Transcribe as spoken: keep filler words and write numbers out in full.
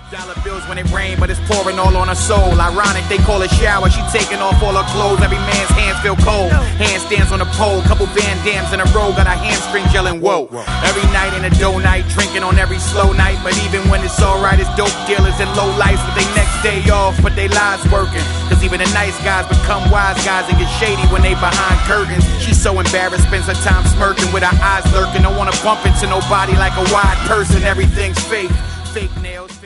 Dollar bills when it rain, but it's pouring all on her soul. Ironic, they call it shower. She taking off all her clothes. Every man's hands feel cold. Handstands on the pole. Couple Van Dams in a row. Got her hamstrings yelling, whoa. Every night in a dough night. Drinking on every slow night. But even when it's alright, it's dope dealers and low lights with their next day off. But they lives working. Cause even the nice guys become wise guys and get shady when they behind curtains. She's so embarrassed, spends her time smirking with her eyes lurking. Don't wanna bump into nobody like a wide person. Everything's fake. Fake nails.